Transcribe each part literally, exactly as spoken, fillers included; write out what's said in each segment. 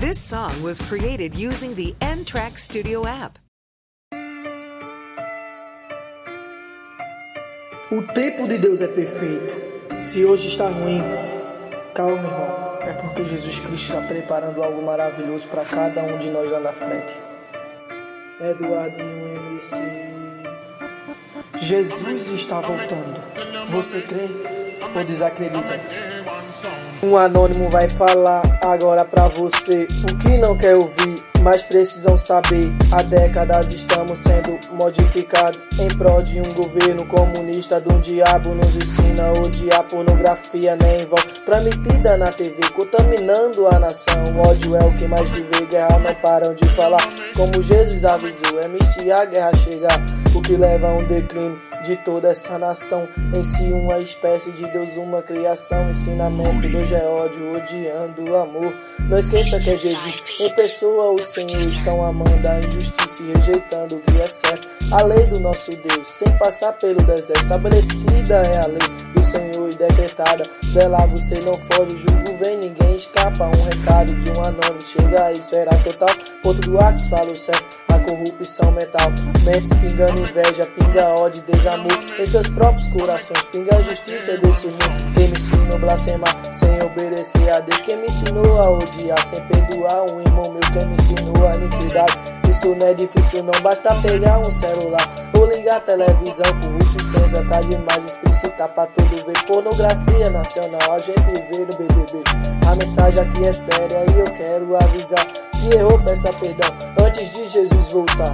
This song was created using the N-Track Studio app. O tempo de Deus é perfeito. Se hoje está ruim, calma, irmão. É porque Jesus Cristo está preparando algo maravilhoso para cada um de nós lá na frente. Eduardinho M C. Jesus está voltando. Você crê ou desacredita? Um anônimo vai falar agora pra você o que não quer ouvir, mas precisam saber. Há décadas estamos sendo modificados em prol de um governo comunista de um diabo. Nos ensina a odiar pornografia, nem em vão, transmitida na T V, contaminando a nação. O ódio é o que mais se vê, guerra não param de falar. Como Jesus avisou, é mistério a guerra chegar, o que leva a um declínio de toda essa nação. Em si uma espécie de Deus, uma criação. Ensinamento do hoje é ódio, odiando o amor. Não esqueça que é Jesus em pessoa, o Senhor. Estão amando a injustiça e rejeitando o que é certo. A lei do nosso Deus, sem passar pelo deserto, estabelecida é a lei do Senhor e decretada. Dela você não foge, julgo vem, ninguém escapa. Um recado de um anônimo chega aí, será total. Ponto do Axe fala o certo, a corrupção mental. Mentes pingando inveja, pinga ódio e desamor em seus próprios corações. Pinga a justiça desse mundo. Quem me ensinou a blasfemar sem obedecer a Deus? Quem me ensinou a odiar sem perdoar um irmão meu? Quem me ensinou a iniquidade? Isso não é difícil, não basta pegar um celular ou ligar a televisão. Corrupção já tá demais, explicitar pra todo ver. Pornografia nacional, a gente vê no B B B. A mensagem aqui é séria e eu quero avisar. Se errou, peça perdão antes de Jesus voltar.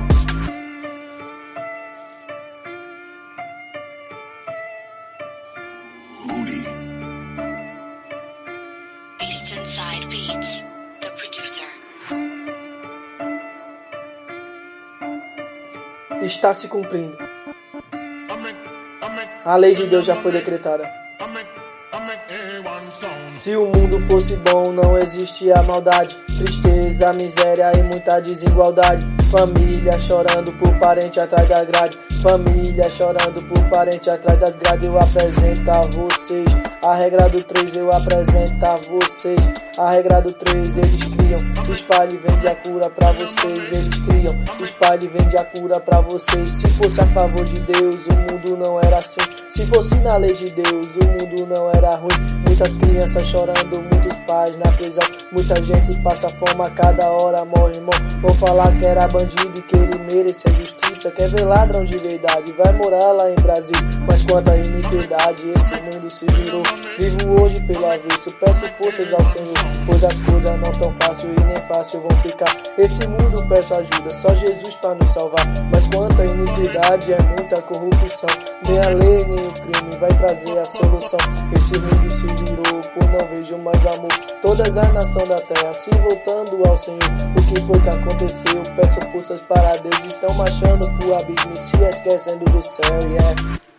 Eastern Side Beats, the producer. Está se cumprindo. A lei de Deus já foi decretada. Se o mundo fosse bom, não existia maldade, tristeza, miséria e muita desigualdade. Família chorando por parente atrás da grade. Família chorando por parente atrás da grade. Eu apresento a vocês a regra do três, eu apresento a vocês a regra do três. Eles criam, espalhe e vende a cura pra vocês. Eles criam, espalhe e vende a cura pra vocês. Se fosse a favor de Deus, o mundo não era assim. Se fosse na lei de Deus, o mundo não era ruim. Muitas crianças chorando, muitos pais na prisão. Muita gente passa fome a cada hora, morre, irmão. Vou falar que era bandido e que ele merecia justiça. Quer ver ladrão de verdade, vai morar lá em Brasil. Mas quanto à iniquidade, esse mundo se virou. Vivo hoje pelo avesso, peço forças ao Senhor, pois as coisas não tão fácil e nem fácil vão ficar. Esse mundo peço ajuda, só Jesus pra nos salvar. Mas quanto à iniquidade, é muita corrupção. Nem a lei, nem o crime vai trazer a solução. Esse mundo se virou, por não vejo mais amor. Todas as nações da terra se voltando ao Senhor. O que foi que aconteceu? Peço forças para Deus. Estão marchando pro abismo e se esquecendo do céu, yeah.